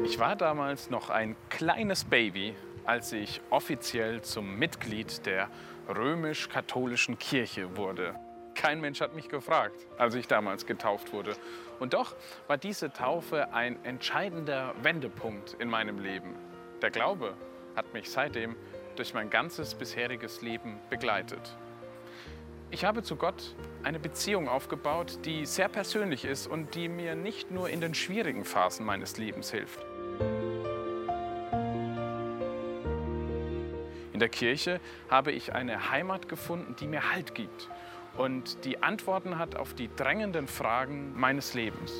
Ich war damals noch ein kleines Baby, als ich offiziell zum Mitglied der römisch-katholischen Kirche wurde. Kein Mensch hat mich gefragt, als ich damals getauft wurde. Und doch war diese Taufe ein entscheidender Wendepunkt in meinem Leben. Der Glaube hat mich seitdem durch mein ganzes bisheriges Leben begleitet. Ich habe zu Gott eine Beziehung aufgebaut, die sehr persönlich ist und die mir nicht nur in den schwierigen Phasen meines Lebens hilft. In der Kirche habe ich eine Heimat gefunden, die mir Halt gibt und die Antworten hat auf die drängenden Fragen meines Lebens.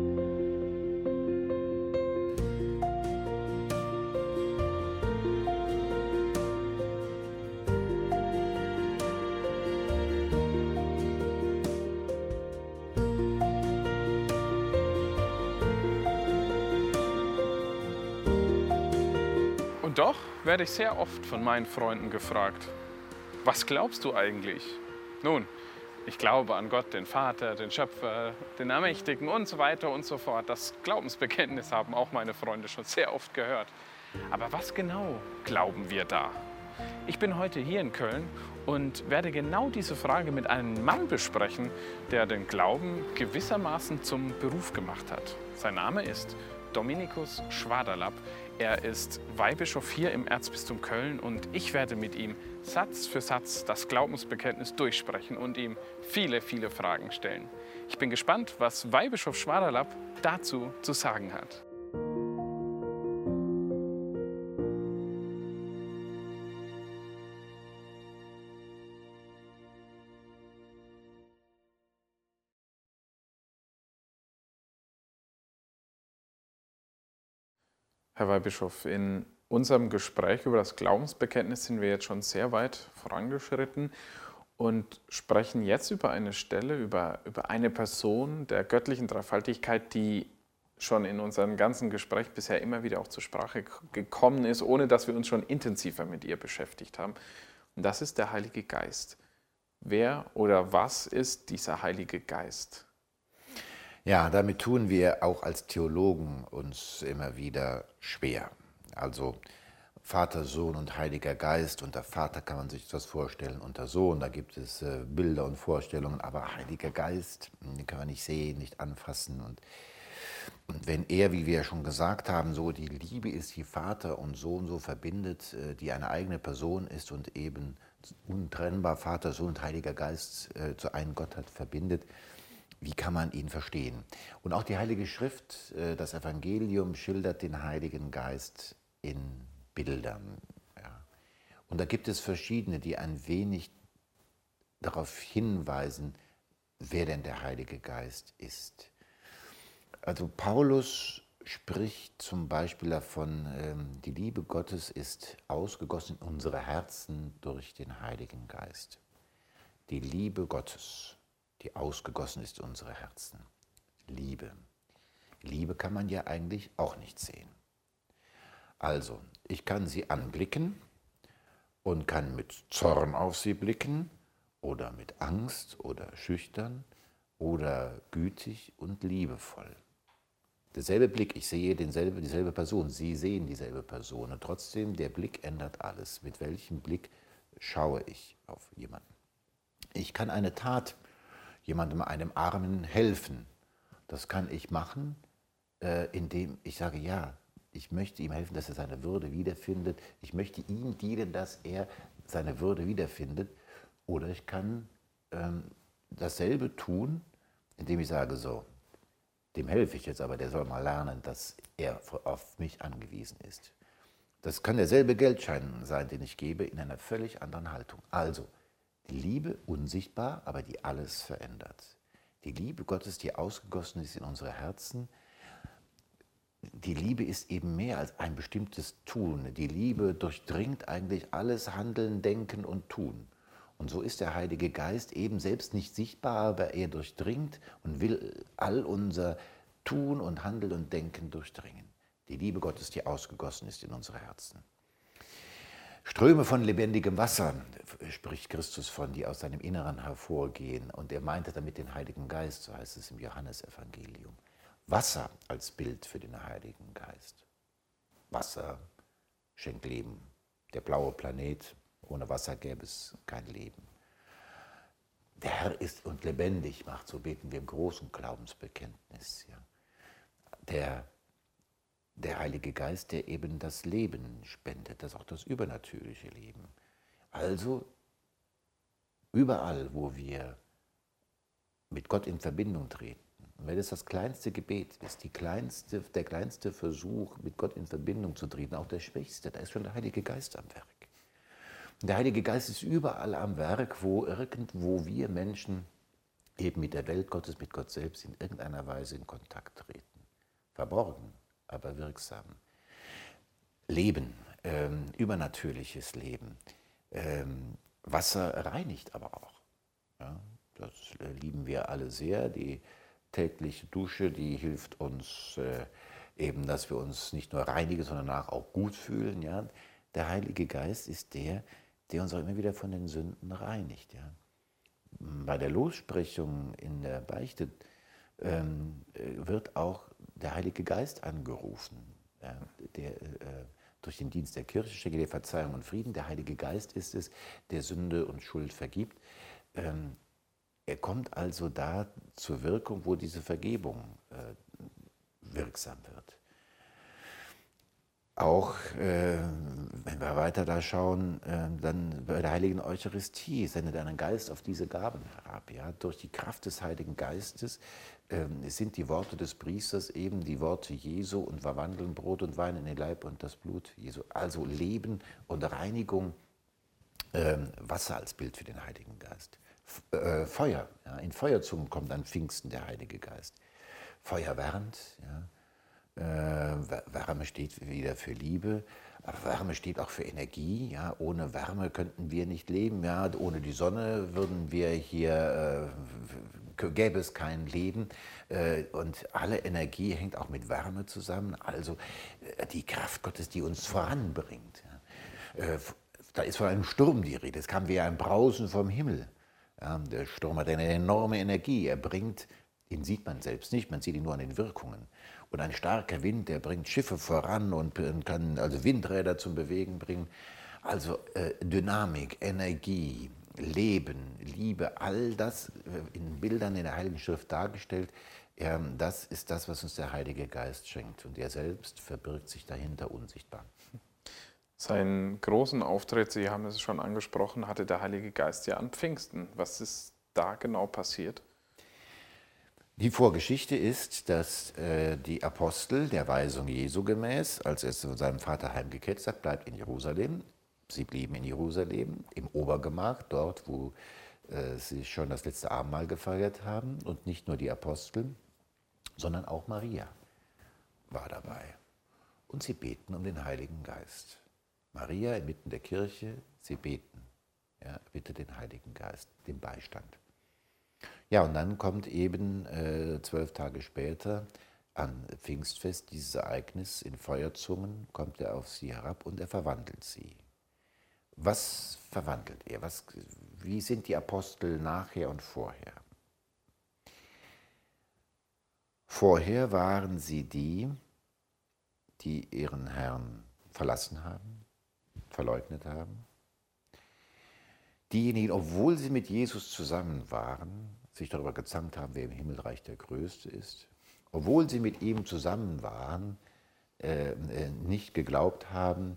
Und doch werde ich sehr oft von meinen Freunden gefragt, was glaubst du eigentlich? Nun, ich glaube an Gott, den Vater, den Schöpfer, den Allmächtigen und so weiter und so fort. Das Glaubensbekenntnis haben auch meine Freunde schon sehr oft gehört. Aber was genau glauben wir da? Ich bin heute hier in Köln und werde genau diese Frage mit einem Mann besprechen, der den Glauben gewissermaßen zum Beruf gemacht hat. Sein Name ist Dominikus Schwaderlapp. Er ist Weihbischof hier im Erzbistum Köln und ich werde mit ihm Satz für Satz das Glaubensbekenntnis durchsprechen und ihm viele, viele Fragen stellen. Ich bin gespannt, was Weihbischof Schwaderlapp dazu zu sagen hat. Herr Weihbischof, in unserem Gespräch über das Glaubensbekenntnis sind wir jetzt schon sehr weit vorangeschritten und sprechen jetzt über eine Stelle, über eine Person der göttlichen Dreifaltigkeit, die schon in unserem ganzen Gespräch bisher immer wieder auch zur Sprache gekommen ist, ohne dass wir uns schon intensiver mit ihr beschäftigt haben. Und das ist der Heilige Geist. Wer oder was ist dieser Heilige Geist? Ja, damit tun wir auch als Theologen uns immer wieder schwer. Also Vater, Sohn und Heiliger Geist. Unter Vater kann man sich das vorstellen, unter Sohn, da gibt es Bilder und Vorstellungen, aber Heiliger Geist, den können wir nicht sehen, nicht anfassen. Und wenn er, wie wir ja schon gesagt haben, so die Liebe ist, die Vater und Sohn so verbindet, die eine eigene Person ist und eben untrennbar Vater, Sohn und Heiliger Geist zu einem Gottheit verbindet, wie kann man ihn verstehen? Und auch die Heilige Schrift, das Evangelium, schildert den Heiligen Geist in Bildern. Ja. Und da gibt es verschiedene, die ein wenig darauf hinweisen, wer denn der Heilige Geist ist. Also Paulus spricht zum Beispiel davon, die Liebe Gottes ist ausgegossen in unsere Herzen durch den Heiligen Geist. Die Liebe Gottes, die ausgegossen ist in unsere Herzen. Liebe. Liebe kann man ja eigentlich auch nicht sehen. Also, ich kann sie anblicken und kann mit Zorn auf sie blicken oder mit Angst oder schüchtern oder gütig und liebevoll. Derselbe Blick, ich sehe dieselbe Person, Sie sehen dieselbe Person und trotzdem, der Blick ändert alles. Mit welchem Blick schaue ich auf jemanden? Ich kann eine Tat jemandem, einem Armen helfen. Das kann ich machen, indem ich sage, ja, ich möchte ihm helfen, dass er seine Würde wiederfindet. Ich möchte ihm dienen, dass er seine Würde wiederfindet. Oder ich kann dasselbe tun, indem ich sage, so, dem helfe ich jetzt, aber der soll mal lernen, dass er auf mich angewiesen ist. Das kann derselbe Geldschein sein, den ich gebe, in einer völlig anderen Haltung. Also, die Liebe unsichtbar, aber die alles verändert. Die Liebe Gottes, die ausgegossen ist in unsere Herzen. Die Liebe ist eben mehr als ein bestimmtes Tun. Die Liebe durchdringt eigentlich alles Handeln, Denken und Tun. Und so ist der Heilige Geist eben selbst nicht sichtbar, aber er durchdringt und will all unser Tun und Handeln und Denken durchdringen. Die Liebe Gottes, die ausgegossen ist in unsere Herzen. Ströme von lebendigem Wasser, spricht Christus von, die aus seinem Inneren hervorgehen. Und er meinte damit den Heiligen Geist, so heißt es im Johannesevangelium. Wasser als Bild für den Heiligen Geist. Wasser schenkt Leben. Der blaue Planet, ohne Wasser gäbe es kein Leben. Der Herr ist und lebendig macht, so beten wir im großen Glaubensbekenntnis. Ja. Der Heilige Geist, der eben das Leben spendet, das auch das übernatürliche Leben. Also überall, wo wir mit Gott in Verbindung treten, und wenn es das kleinste Gebet ist, der kleinste Versuch, mit Gott in Verbindung zu treten, auch der schwächste, da ist schon der Heilige Geist am Werk. Und der Heilige Geist ist überall am Werk, wo irgendwo wir Menschen eben mit der Welt Gottes, mit Gott selbst in irgendeiner Weise in Kontakt treten. Verborgen, aber wirksam. Leben, übernatürliches Leben. Wasser reinigt aber auch. Ja, das lieben wir alle sehr. Die tägliche Dusche, die hilft uns eben, dass wir uns nicht nur reinigen, sondern danach auch gut fühlen. Ja. Der Heilige Geist ist der uns auch immer wieder von den Sünden reinigt. Ja. Bei der Lossprechung in der Beichte wird auch der Heilige Geist angerufen, ja, der durch den Dienst der Kirche schenke dir Verzeihung und Frieden. Der Heilige Geist ist es, der Sünde und Schuld vergibt. Er kommt also da zur Wirkung, wo diese Vergebung wirksam wird. Auch, wenn wir weiter da schauen, dann bei der Heiligen Eucharistie sendet einen Geist auf diese Gaben herab. Ja? Durch die Kraft des Heiligen Geistes sind die Worte des Priesters eben die Worte Jesu und verwandeln Brot und Wein in den Leib und das Blut Jesu. Also Leben und Reinigung, Wasser als Bild für den Heiligen Geist. Feuer, ja? In Feuerzungen kommt an Pfingsten der Heilige Geist. Feuer wärmt, ja? Wärme steht wieder für Liebe, aber Wärme steht auch für Energie. Ja? Ohne Wärme könnten wir nicht leben. Ja? Ohne die Sonne würden wir hier, gäbe es kein Leben. Und alle Energie hängt auch mit Wärme zusammen. Also die Kraft Gottes, die uns voranbringt. Ja? Da ist von einem Sturm die Rede. Es kam wie ein Brausen vom Himmel. Ja? Der Sturm hat eine enorme Energie. Er bringt, ihn sieht man selbst nicht, man sieht ihn nur an den Wirkungen. Und ein starker Wind, der bringt Schiffe voran und kann also Windräder zum Bewegen bringen. Also Dynamik, Energie, Leben, Liebe, all das in Bildern in der Heiligen Schrift dargestellt, das ist das, was uns der Heilige Geist schenkt. Und er selbst verbirgt sich dahinter unsichtbar. Seinen großen Auftritt, Sie haben es schon angesprochen, hatte der Heilige Geist ja an Pfingsten. Was ist da genau passiert? Die Vorgeschichte ist, dass die Apostel der Weisung Jesu gemäß, als er zu seinem Vater heimgekehrt hat, bleibt in Jerusalem. Sie blieben in Jerusalem, im Obergemach, dort, wo sie schon das letzte Abendmahl gefeiert haben. Und nicht nur die Apostel, sondern auch Maria war dabei. Und sie beten um den Heiligen Geist. Maria inmitten der Kirche, sie beten, ja, bitte den Heiligen Geist, den Beistand. Ja, und dann kommt eben 12 Tage später an Pfingstfest dieses Ereignis, in Feuerzungen kommt er auf sie herab und er verwandelt sie. Was verwandelt er? Wie sind die Apostel nachher und vorher? Vorher waren sie die ihren Herrn verlassen haben, verleugnet haben. Diejenigen, obwohl sie mit Jesus zusammen waren, sich darüber gezankt haben, wer im Himmelreich der Größte ist, obwohl sie mit ihm zusammen waren, nicht geglaubt haben,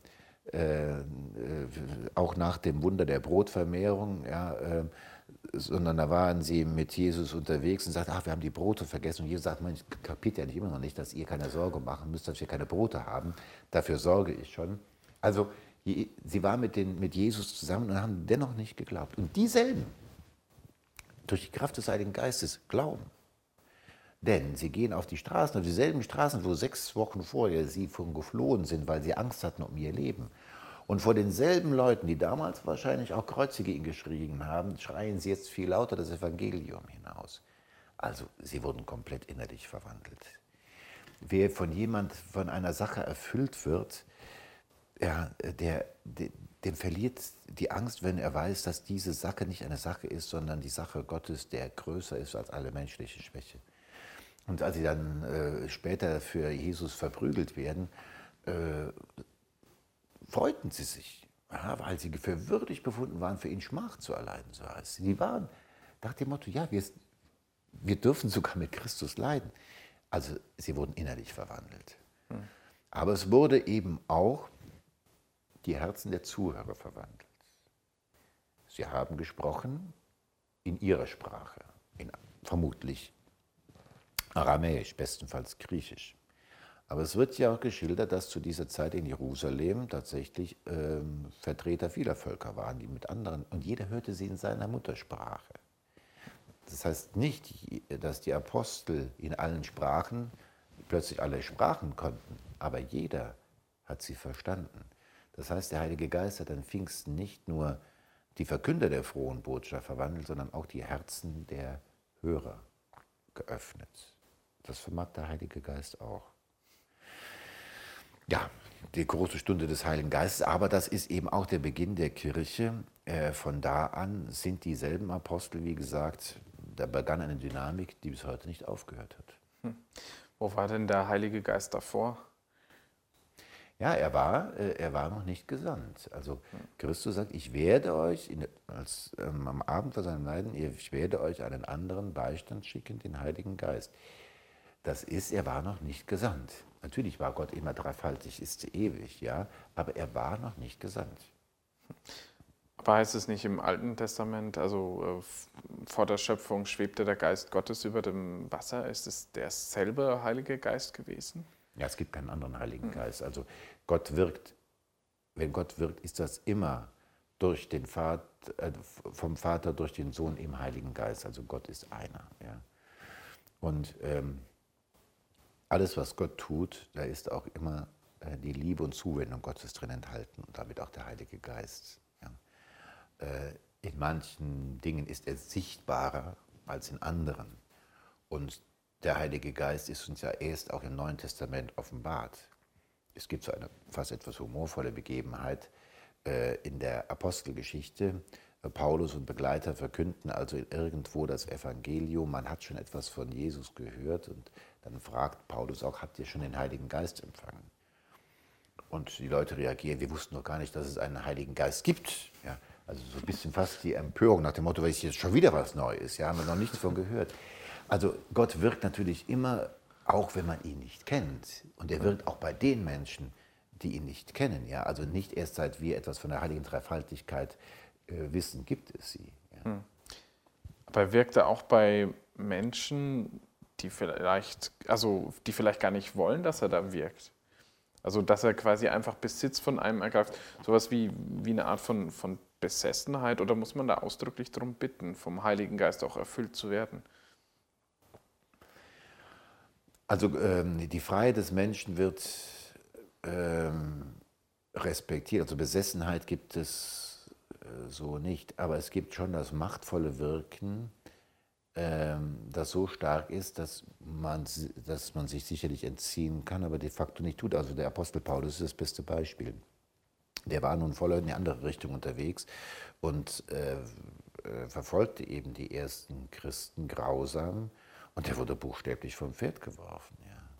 auch nach dem Wunder der Brotvermehrung, ja, sondern da waren sie mit Jesus unterwegs und sagten, ach, wir haben die Brote vergessen. Und Jesus sagt, man kapiert ja nicht immer noch nicht, dass ihr keine Sorge machen müsst, dass wir keine Brote haben. Dafür sorge ich schon. Also sie waren mit Jesus zusammen und haben dennoch nicht geglaubt. Und dieselben, durch die Kraft des Heiligen Geistes, glauben. Denn sie gehen auf die Straßen, auf dieselben Straßen, wo 6 Wochen vorher sie von geflohen sind, weil sie Angst hatten um ihr Leben. Und vor denselben Leuten, die damals wahrscheinlich auch Kreuzige ihn geschrien haben, schreien sie jetzt viel lauter das Evangelium hinaus. Also sie wurden komplett innerlich verwandelt. Wer von einer Sache erfüllt wird, ja, dem verliert die Angst, wenn er weiß, dass diese Sache nicht eine Sache ist, sondern die Sache Gottes, der größer ist als alle menschliche Schwäche. Und als sie dann später für Jesus verprügelt werden, freuten sie sich, ja, weil sie für würdig befunden waren, für ihn Schmach zu erleiden, so heißt es. Sie waren nach dem Motto, ja, wir dürfen sogar mit Christus leiden. Also sie wurden innerlich verwandelt. Aber es wurde eben auch die Herzen der Zuhörer verwandelt. Sie haben gesprochen in ihrer Sprache, vermutlich Aramäisch, bestenfalls Griechisch. Aber es wird ja auch geschildert, dass zu dieser Zeit in Jerusalem tatsächlich Vertreter vieler Völker waren, die mit anderen, und jeder hörte sie in seiner Muttersprache. Das heißt nicht, dass die Apostel in allen Sprachen plötzlich alle Sprachen konnten, aber jeder hat sie verstanden. Das heißt, der Heilige Geist hat an Pfingsten nicht nur die Verkünder der frohen Botschaft verwandelt, sondern auch die Herzen der Hörer geöffnet. Das vermag der Heilige Geist auch. Ja, die große Stunde des Heiligen Geistes, aber das ist eben auch der Beginn der Kirche. Von da an sind dieselben Apostel, wie gesagt, da begann eine Dynamik, die bis heute nicht aufgehört hat. Wo war denn der Heilige Geist davor? Ja, er war noch nicht gesandt. Also Christus sagt, ich werde euch am Abend vor seinem Leiden, ich werde euch einen anderen Beistand schicken, den Heiligen Geist. Das ist, er war noch nicht gesandt. Natürlich war Gott immer dreifaltig, ist ewig, ja, aber er war noch nicht gesandt. Aber heißt es nicht im Alten Testament, also vor der Schöpfung schwebte der Geist Gottes über dem Wasser? Ist es derselbe Heilige Geist gewesen? Ja, es gibt keinen anderen Heiligen Geist. Also Gott wirkt, wenn Gott wirkt, ist das immer durch den vom Vater durch den Sohn im Heiligen Geist. Also Gott ist einer. Ja. Und alles, was Gott tut, da ist auch immer die Liebe und Zuwendung Gottes drin enthalten und damit auch der Heilige Geist. Ja. In manchen Dingen ist er sichtbarer als in anderen. Und der Heilige Geist ist uns ja erst auch im Neuen Testament offenbart. Es gibt so eine fast etwas humorvolle Begebenheit in der Apostelgeschichte. Paulus und Begleiter verkünden also irgendwo das Evangelium. Man hat schon etwas von Jesus gehört und dann fragt Paulus auch, habt ihr schon den Heiligen Geist empfangen? Und die Leute reagieren, wir wussten noch gar nicht, dass es einen Heiligen Geist gibt. Ja, also so ein bisschen fast die Empörung nach dem Motto, weil es jetzt schon wieder was Neues, ja, haben wir noch nichts von gehört. Also Gott wirkt natürlich immer, auch wenn man ihn nicht kennt. Und er wirkt auch bei den Menschen, die ihn nicht kennen. Ja? Also nicht erst seit wir etwas von der heiligen Dreifaltigkeit wissen, gibt es sie. Ja? Aber er wirkte auch bei Menschen, die vielleicht gar nicht wollen, dass er da wirkt. Also dass er quasi einfach Besitz von einem ergreift. Sowas wie eine Art von Besessenheit. Oder muss man da ausdrücklich darum bitten, vom Heiligen Geist auch erfüllt zu werden? Also die Freiheit des Menschen wird respektiert. Also Besessenheit gibt es so nicht. Aber es gibt schon das machtvolle Wirken, das so stark ist, dass man sich sicherlich entziehen kann, aber de facto nicht tut. Also der Apostel Paulus ist das beste Beispiel. Der war nun voll in die andere Richtung unterwegs und verfolgte eben die ersten Christen grausam und der wurde buchstäblich vom Pferd geworfen.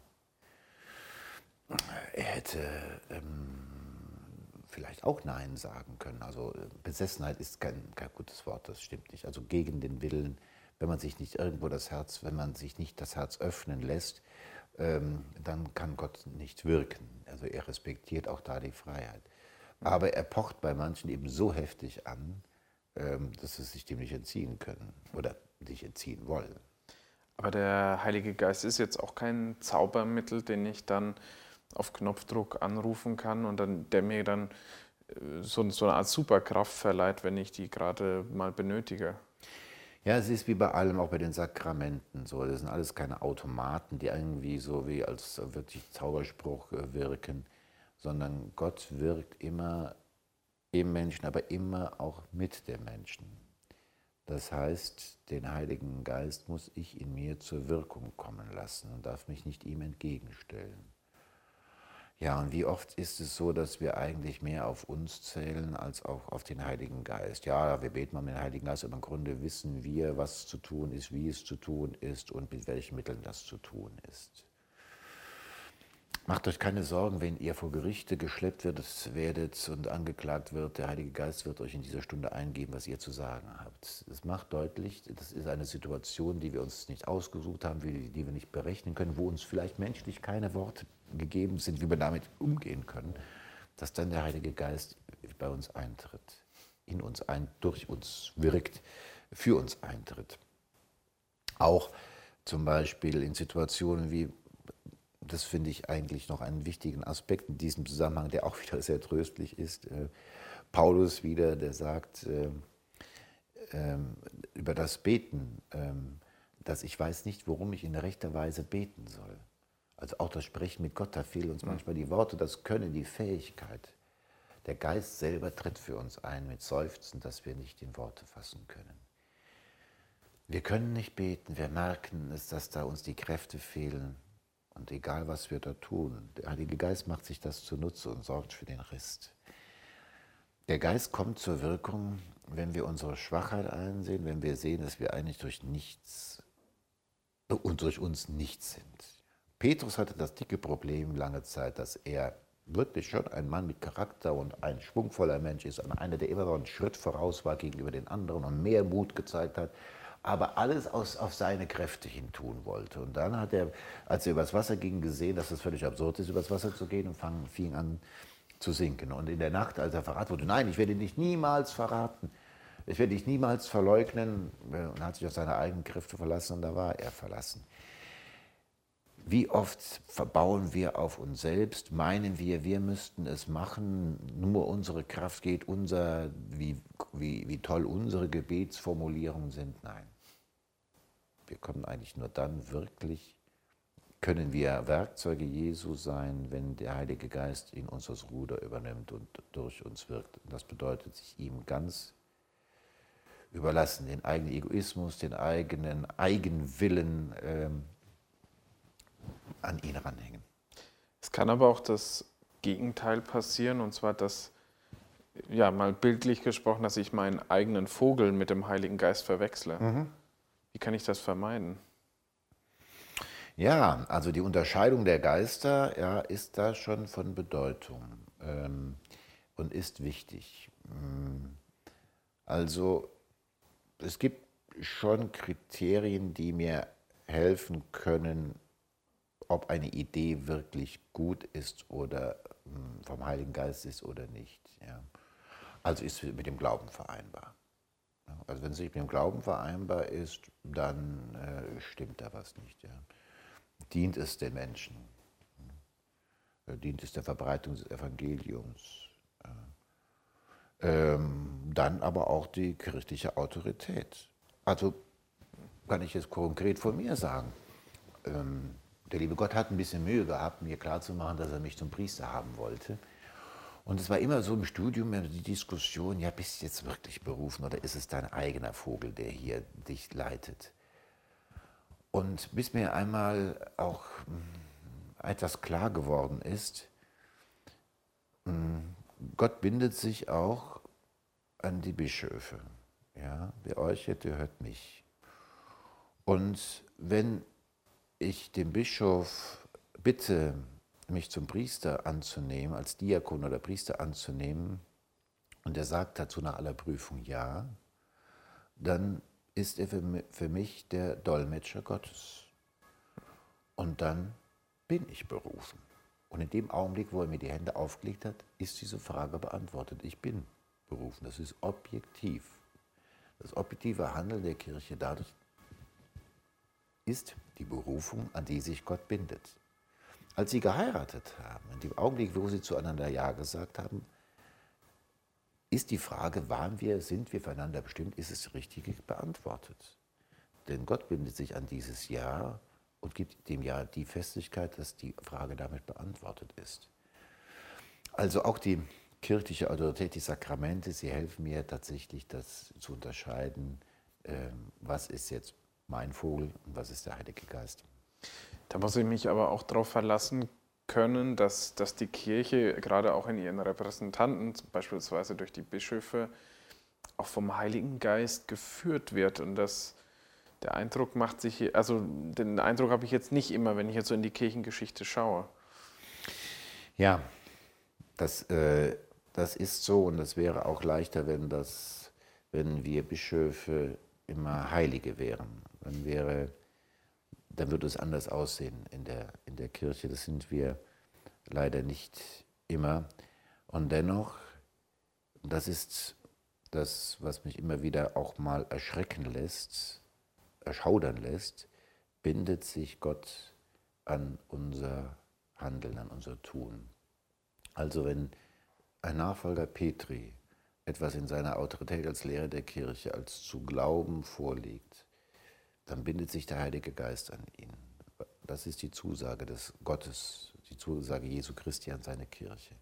Ja. Er hätte vielleicht auch Nein sagen können. Also Besessenheit ist kein gutes Wort, das stimmt nicht. Also gegen den Willen, wenn man sich nicht das Herz öffnen lässt, dann kann Gott nicht wirken. Also er respektiert auch da die Freiheit. Aber er pocht bei manchen eben so heftig an, dass sie sich dem nicht entziehen können oder sich entziehen wollen. Aber der Heilige Geist ist jetzt auch kein Zaubermittel, den ich dann auf Knopfdruck anrufen kann und der mir dann so eine Art Superkraft verleiht, wenn ich die gerade mal benötige. Ja, es ist wie bei allem, auch bei den Sakramenten so. Das sind alles keine Automaten, die irgendwie so wie als wirklich Zauberspruch wirken, sondern Gott wirkt immer im Menschen, aber immer auch mit dem Menschen. Das heißt, den Heiligen Geist muss ich in mir zur Wirkung kommen lassen und darf mich nicht ihm entgegenstellen. Ja, und wie oft ist es so, dass wir eigentlich mehr auf uns zählen als auch auf den Heiligen Geist? Ja, wir beten um den Heiligen Geist, aber im Grunde wissen wir, was zu tun ist, wie es zu tun ist und mit welchen Mitteln das zu tun ist. Macht euch keine Sorgen, wenn ihr vor Gerichte geschleppt werdet und angeklagt wird. Der Heilige Geist wird euch in dieser Stunde eingeben, was ihr zu sagen habt. Es macht deutlich, das ist eine Situation, die wir uns nicht ausgesucht haben, die wir nicht berechnen können, wo uns vielleicht menschlich keine Worte gegeben sind, wie wir damit umgehen können, dass dann der Heilige Geist bei uns eintritt, durch uns wirkt, für uns eintritt. Auch zum Beispiel in Situationen wie, das finde ich eigentlich noch einen wichtigen Aspekt in diesem Zusammenhang, der auch wieder sehr tröstlich ist. Paulus wieder, der sagt über das Beten, dass ich weiß nicht, worum ich in rechter Weise beten soll. Also auch das Sprechen mit Gott, da fehlen uns manchmal die Worte, das Können, die Fähigkeit. Der Geist selber tritt für uns ein mit Seufzen, dass wir nicht in Worte fassen können. Wir können nicht beten, wir merken es, dass da uns die Kräfte fehlen. Und egal, was wir da tun, der Heilige Geist macht sich das zunutze und sorgt für den Rest. Der Geist kommt zur Wirkung, wenn wir unsere Schwachheit einsehen, wenn wir sehen, dass wir eigentlich durch nichts und durch uns nichts sind. Petrus hatte das dicke Problem lange Zeit, dass er wirklich schon ein Mann mit Charakter und ein schwungvoller Mensch ist, einer, der immer noch einen Schritt voraus war gegenüber den anderen und mehr Mut gezeigt hat, aber alles auf seine Kräfte hin tun wollte. Und dann hat er, als er übers Wasser ging, gesehen, dass es völlig absurd ist, übers Wasser zu gehen und fing an zu sinken. Und in der Nacht, als er verraten wurde, nein, ich werde dich niemals verraten, ich werde dich niemals verleugnen, und hat sich auf seine eigenen Kräfte verlassen und da war er verlassen. Wie oft verbauen wir auf uns selbst, meinen wir müssten es machen, nur unsere Kraft geht, wie toll unsere Gebetsformulierungen sind. Nein, wir kommen eigentlich nur dann wirklich, können wir Werkzeuge Jesu sein, wenn der Heilige Geist in uns das Ruder übernimmt und durch uns wirkt. Das bedeutet, sich ihm ganz überlassen, den eigenen Egoismus, den eigenen Eigenwillen an ihn ranhängen. Es kann aber auch das Gegenteil passieren, und zwar, dass, ja, mal bildlich gesprochen, dass ich meinen eigenen Vogel mit dem Heiligen Geist verwechsle. Wie kann ich das vermeiden? Ja, also die Unterscheidung der Geister, ja, ist da schon von Bedeutung und ist wichtig. Also es gibt schon Kriterien, die mir helfen können, ob eine Idee wirklich gut ist oder vom Heiligen Geist ist oder nicht. Ja. Also ist sie mit dem Glauben vereinbar. Also wenn sie mit dem Glauben vereinbar ist, dann stimmt da was nicht. Ja. Dient es den Menschen? Dient es der Verbreitung des Evangeliums? Dann aber auch die kirchliche Autorität. Also kann ich jetzt konkret von mir sagen, der liebe Gott hat ein bisschen Mühe gehabt, mir klarzumachen, dass er mich zum Priester haben wollte. Und es war immer so im Studium die Diskussion, ja, bist du jetzt wirklich berufen oder ist es dein eigener Vogel, der hier dich leitet? Und bis mir einmal auch etwas klar geworden ist, Gott bindet sich auch an die Bischöfe. Ja, wer euch hört, der hört mich. Und wenn ich den Bischof bitte, mich zum Priester anzunehmen, als Diakon oder Priester anzunehmen, und er sagt dazu nach aller Prüfung ja, dann ist er für mich der Dolmetscher Gottes. Und dann bin ich berufen. Und in dem Augenblick, wo er mir die Hände aufgelegt hat, ist diese Frage beantwortet. Ich bin berufen. Das ist objektiv. Das objektive Handeln der Kirche dadurch ist die Berufung, an die sich Gott bindet. Als sie geheiratet haben, in dem Augenblick, wo sie zueinander Ja gesagt haben, ist die Frage, sind wir füreinander bestimmt, ist es richtig beantwortet. Denn Gott bindet sich an dieses Ja und gibt dem Ja die Festigkeit, dass die Frage damit beantwortet ist. Also auch die kirchliche Autorität, die Sakramente, sie helfen mir tatsächlich, das zu unterscheiden, was ist jetzt mein Vogel und was ist der Heilige Geist. Da muss ich mich aber auch darauf verlassen können, dass die Kirche gerade auch in ihren Repräsentanten, beispielsweise durch die Bischöfe, auch vom Heiligen Geist geführt wird. Und dass der Eindruck macht sich, also den Eindruck habe ich jetzt nicht immer, wenn ich jetzt so in die Kirchengeschichte schaue. Ja, das, das ist so und es wäre auch leichter, wenn wir Bischöfe immer Heilige wären. Dann würde es anders aussehen in der Kirche. Das sind wir leider nicht immer. Und dennoch, das ist das, was mich immer wieder auch mal erschrecken lässt, erschaudern lässt, bindet sich Gott an unser Handeln, an unser Tun. Also wenn ein Nachfolger Petri etwas in seiner Autorität als Lehrer der Kirche als zu glauben vorlegt, dann bindet sich der Heilige Geist an ihn. Das ist die Zusage des Gottes, die Zusage Jesu Christi an seine Kirche.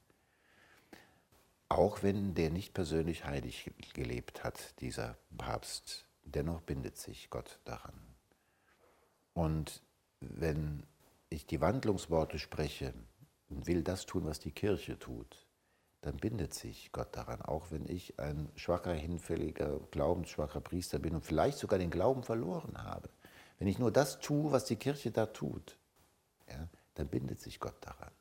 Auch wenn der nicht persönlich heilig gelebt hat, dieser Papst, dennoch bindet sich Gott daran. Und wenn ich die Wandlungsworte spreche und will das tun, was die Kirche tut, dann bindet sich Gott daran, auch wenn ich ein schwacher, hinfälliger, glaubensschwacher Priester bin und vielleicht sogar den Glauben verloren habe. Wenn ich nur das tue, was die Kirche da tut, ja, dann bindet sich Gott daran.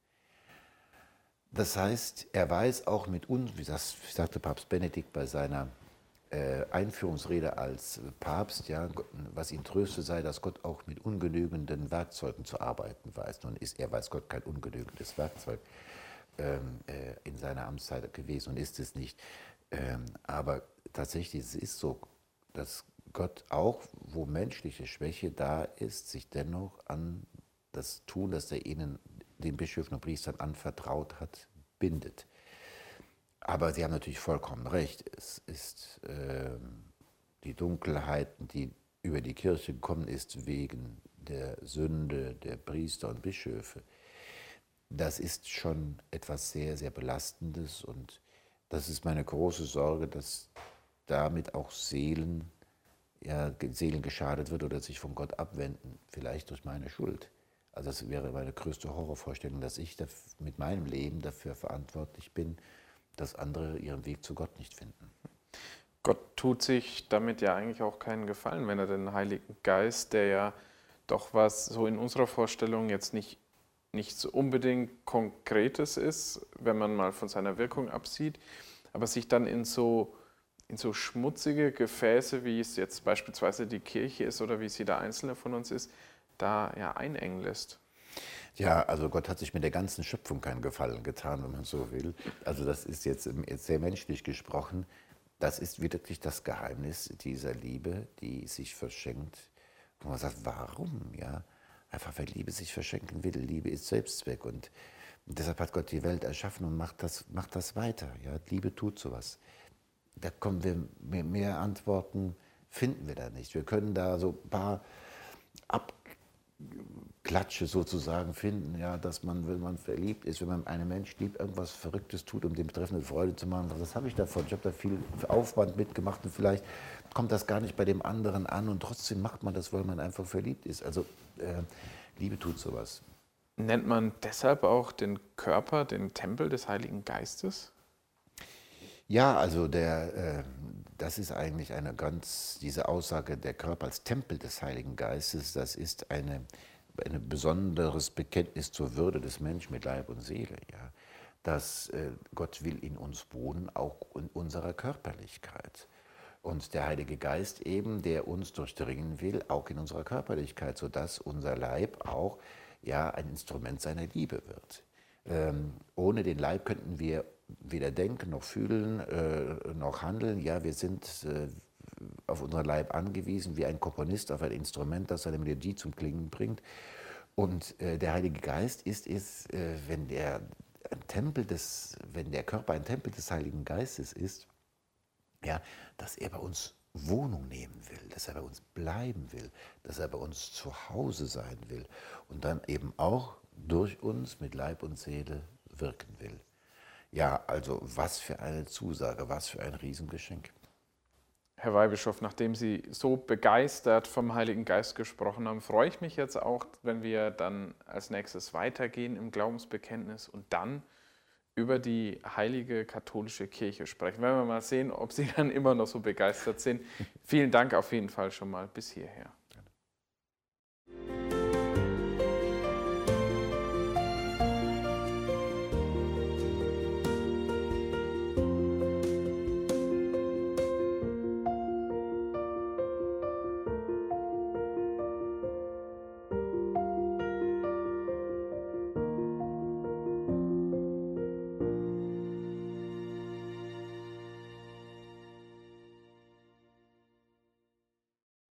Das heißt, er weiß auch mit uns, wie das sagte Papst Benedikt bei seiner Einführungsrede als Papst, ja, was ihn tröste sei, dass Gott auch mit ungenügenden Werkzeugen zu arbeiten weiß. Nun ist er, weiß Gott, kein ungenügendes Werkzeug in seiner Amtszeit gewesen und ist es nicht. Aber tatsächlich es ist so, dass Gott auch, wo menschliche Schwäche da ist, sich dennoch an das Tun, das er ihnen, den Bischöfen und Priestern anvertraut hat, bindet. Aber Sie haben natürlich vollkommen recht. Es ist die Dunkelheiten, die über die Kirche gekommen ist wegen der Sünde der Priester und Bischöfe. Das ist schon etwas sehr, sehr Belastendes und das ist meine große Sorge, dass damit auch Seelen geschadet wird oder sich von Gott abwenden, vielleicht durch meine Schuld. Also das wäre meine größte Horrorvorstellung, dass ich mit meinem Leben dafür verantwortlich bin, dass andere ihren Weg zu Gott nicht finden. Gott tut sich damit ja eigentlich auch keinen Gefallen, wenn er den Heiligen Geist, der ja doch was so in unserer Vorstellung jetzt nicht so unbedingt Konkretes ist, wenn man mal von seiner Wirkung absieht, aber sich dann in so schmutzige Gefäße, wie es jetzt beispielsweise die Kirche ist oder wie es jeder Einzelne von uns ist, da ja einengen lässt. Ja, also Gott hat sich mit der ganzen Schöpfung keinen Gefallen getan, wenn man so will. Also das ist jetzt sehr menschlich gesprochen. Das ist wirklich das Geheimnis dieser Liebe, die sich verschenkt. Und man sagt, warum? Ja, einfach weil Liebe sich verschenken will. Liebe ist Selbstzweck und deshalb hat Gott die Welt erschaffen und macht das weiter. Ja, Liebe tut sowas. Da kommen wir mehr Antworten finden wir da nicht. Wir können da so ein paar Abklatsche sozusagen finden, ja, dass man, wenn man verliebt ist, wenn man einen Menschen liebt, irgendwas Verrücktes tut, um dem Betreffenden Freude zu machen. Was habe ich davon? Ich habe da viel Aufwand mitgemacht und vielleicht kommt das gar nicht bei dem anderen an und trotzdem macht man das, weil man einfach verliebt ist. Also Liebe tut sowas. Nennt man deshalb auch den Körper den Tempel des Heiligen Geistes? Ja, also das ist eigentlich diese Aussage, der Körper als Tempel des Heiligen Geistes, das ist ein besonderes Bekenntnis zur Würde des Menschen mit Leib und Seele. Ja. Dass Gott will in uns wohnen, auch in unserer Körperlichkeit. Und der Heilige Geist eben, der uns durchdringen will, auch in unserer Körperlichkeit, sodass unser Leib auch ja, ein Instrument seiner Liebe wird. Ohne den Leib könnten wir weder denken, noch fühlen, noch handeln. Ja, wir sind auf unseren Leib angewiesen, wie ein Komponist auf ein Instrument, das seine Melodie zum Klingen bringt. Und der Heilige Geist ist wenn der Körper ein Tempel des Heiligen Geistes ist, ja, dass er bei uns Wohnung nehmen will, dass er bei uns bleiben will, dass er bei uns zu Hause sein will und dann eben auch durch uns mit Leib und Seele wirken will. Ja, also was für eine Zusage, was für ein Riesengeschenk. Herr Weihbischof, nachdem Sie so begeistert vom Heiligen Geist gesprochen haben, freue ich mich jetzt auch, wenn wir dann als nächstes weitergehen im Glaubensbekenntnis und dann über die heilige katholische Kirche sprechen. Werden wir mal sehen, ob Sie dann immer noch so begeistert sind. Vielen Dank auf jeden Fall schon mal bis hierher.